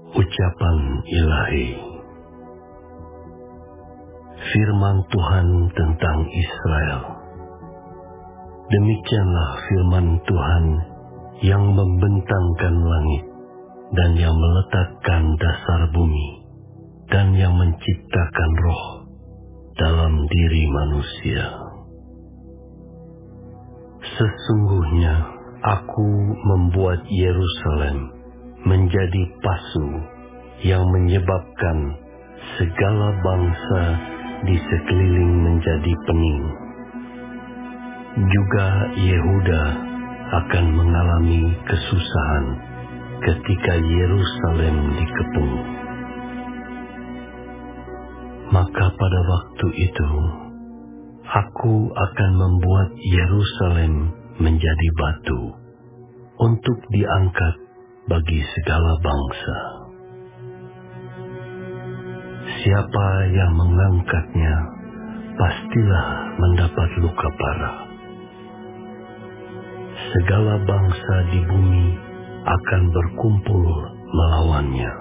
Ucapan Ilahi. Firman Tuhan tentang Israel. Demikianlah firman Tuhan yang membentangkan langit dan yang meletakkan dasar bumi dan yang menciptakan roh dalam diri manusia. Sesungguhnya aku membuat Yerusalem menjadi pasu yang menyebabkan segala bangsa di sekeliling menjadi pening. Juga Yehuda akan mengalami kesusahan ketika Yerusalem dikepung. Maka pada waktu itu, aku akan membuat Yerusalem menjadi batu untuk diangkat bagi segala bangsa. Siapa yang mengangkatnya pastilah mendapat luka parah. Segala bangsa di bumi akan berkumpul melawannya.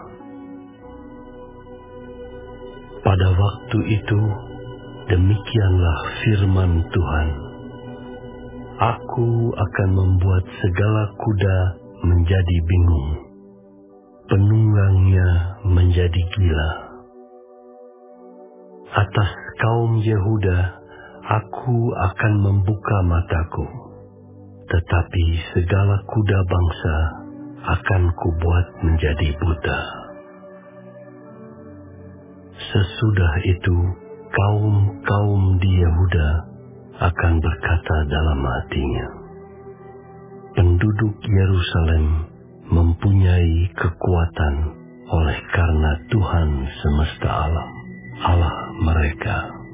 Pada waktu itu, demikianlah firman Tuhan. Aku akan membuat segala kuda menjadi bingung, penunggangnya menjadi gila. Atas kaum Yehuda, aku akan membuka mataku, tetapi segala kuda bangsa akan kubuat menjadi buta. Sesudah itu, kaum-kaum di Yehuda akan berkata dalam hatinya, penduduk Yerusalem mempunyai kekuatan oleh karena Tuhan semesta alam, Allah mereka.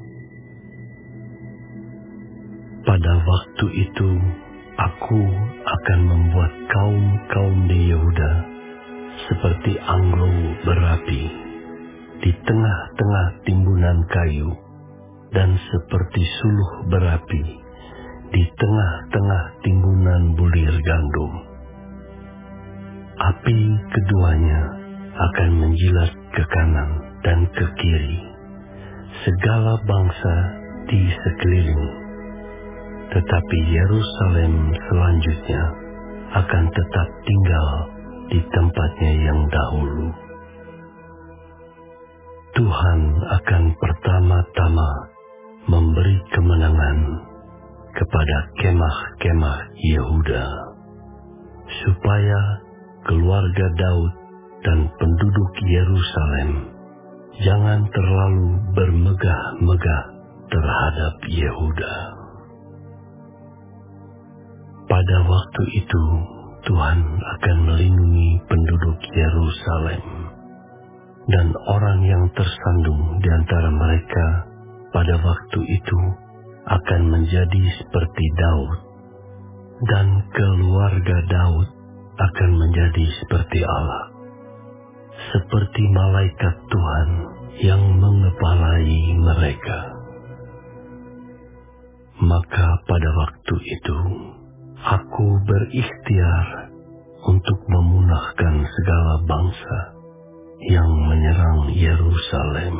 Pada waktu itu, aku akan membuat kaum-kaum di Yehuda seperti anglo berapi di tengah-tengah timbunan kayu dan seperti suluh berapi di tengah-tengah timbunan bulir gandum. Api keduanya akan menjilat ke kanan dan ke kiri segala bangsa di sekeliling. Tetapi Yerusalem selanjutnya akan tetap tinggal di tempatnya yang dahulu. Tuhan akan pertama-tama memberi kemenangan kepada kemah-kemah Yehuda, supaya keluarga Daud dan penduduk Yerusalem jangan terlalu bermegah-megah terhadap Yehuda. Pada waktu itu, Tuhan akan melindungi penduduk Yerusalem, dan orang yang tersandung di antara mereka pada waktu itu akan menjadi seperti Daud, dan keluarga Daud akan menjadi seperti Allah, seperti malaikat Tuhan yang mengepalai mereka. Maka pada waktu itu, aku berikhtiar untuk memunahkan segala bangsa yang menyerang Yerusalem.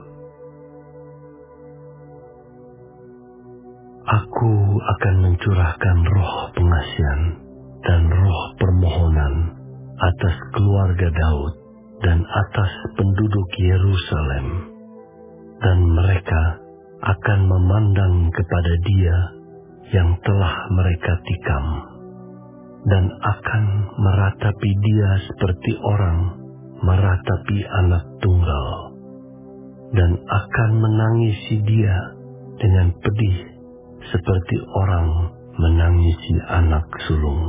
Aku akan mencurahkan roh pengasihan dan roh permohonan atas keluarga Daud dan atas penduduk Yerusalem, dan mereka akan memandang kepada Dia yang telah mereka tikam, dan akan meratapi Dia seperti orang meratapi anak tunggal, dan akan menangisi Dia dengan pedih seperti orang menangisi anak sulung.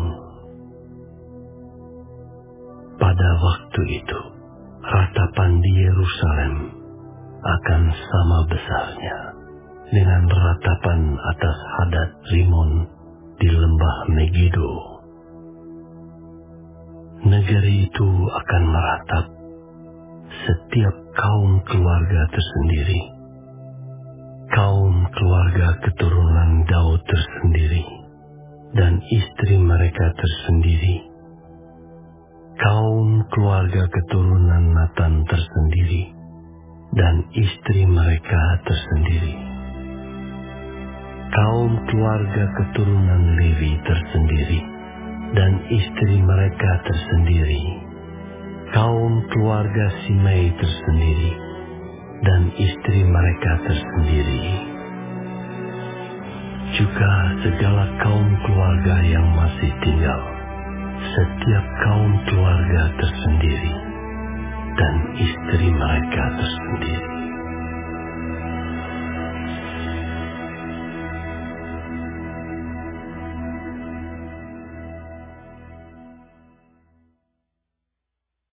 Pada waktu itu, ratapan di Yerusalem akan sama besarnya dengan ratapan atas Hadad Rimon di lembah Megido. Negeri itu akan meratap, setiap kaum keluarga tersendiri, kaum keluarga keturunan Daud tersendiri, dan istri mereka tersendiri, kaum keluarga keturunan Natan tersendiri dan istri mereka tersendiri. Kaum keluarga keturunan Lewi tersendiri dan istri mereka tersendiri. Kaum keluarga Simei tersendiri dan istri mereka tersendiri. Juga segala kaum keluarga yang masih tinggal, setiap kaum keluarga tersendiri dan istri mereka tersendiri.